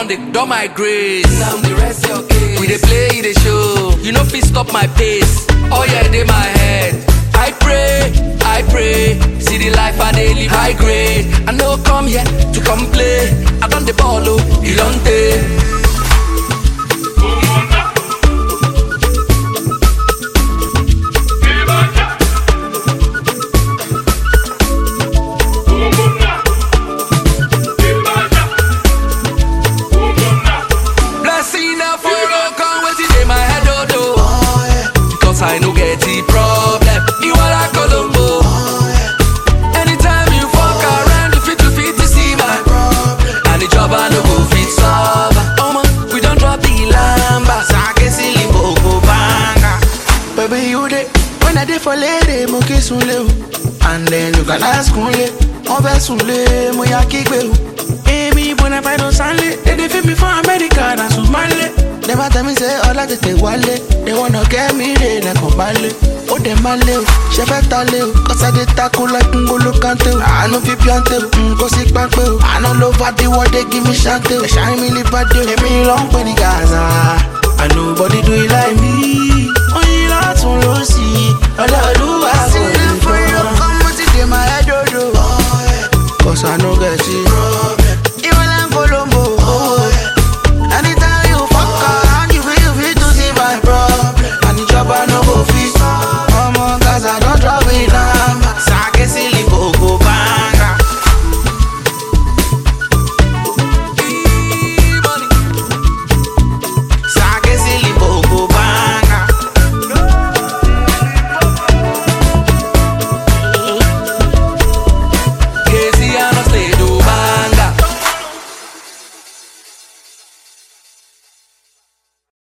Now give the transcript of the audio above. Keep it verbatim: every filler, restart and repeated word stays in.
they do my grace. Now the rest your case. We they play, they show. You know, fit stop my pace. Oh yeah, they my head. I pray, I pray. See the life I they live high grade. I know come here to come play. I done the ball, oh, Ilonte. I no get the problem. You are like Colombo. Oh, yeah. Anytime you fuck around, you fit to fit to see my problem. And the job I no go fit solve. Oh man, we don't drop the lamba. Sake silly bogo banga. Baby you dey when I dey for lady mo ke sunle o. And then you can ask unle. Mo be sunle mo ya kigbe o. Emi bona find on Sunday. They dey fit me for America and Somali. Never tell me say all I just take wale. They wanna get me there, they come ballet. Oh, they maleo, she better leo. Cause I did tackle like Ngolo Kante. I know fi piante, go sick back. I know love the world, they give me shante. They shine me live bad, they me long when they got